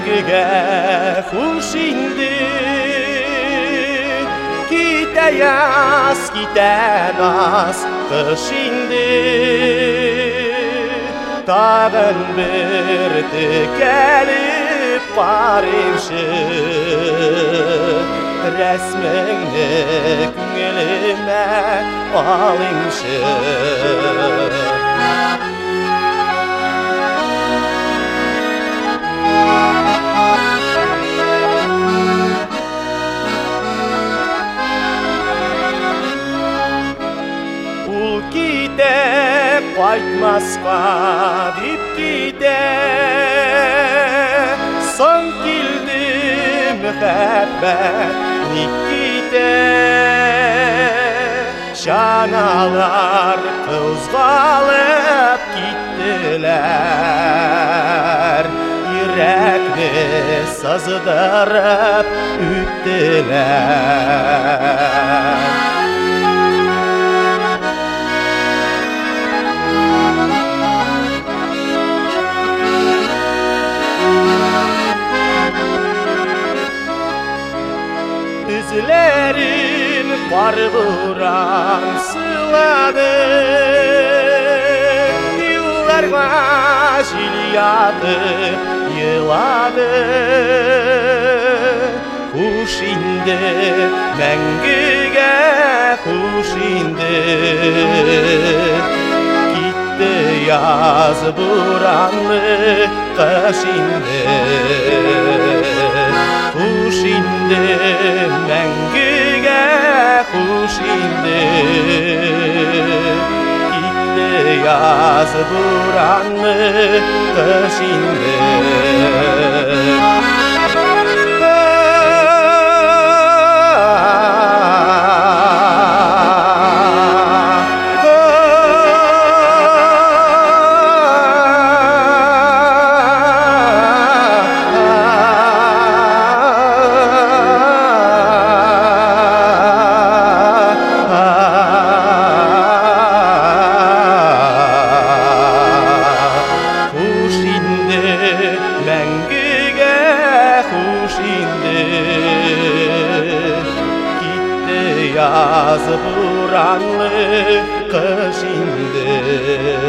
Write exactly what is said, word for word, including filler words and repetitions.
мәңгіге құш инді. Ките яз, ките наз қыш инді. Тағын бір келіп барымшы, рәсміңні көңіліме алымшы. Ул ките қайтмасқа деп ките, соң келді мұхәббәт никите. Шаналар қозғалып кеттілер, йөрәкне сыздырып үттілер. Üzlerin var buran sığladı, yıllarga jilyadı, yıladı. Kuş indi, мәңгіге kuş indi. Gitti yaz buranlı kış indi. Kuş indi, мәңгіге kuş indi. Gitti yaz buranlı kış indi. Мәңгіге құш инді. Кетті яз буранлы қыш инді.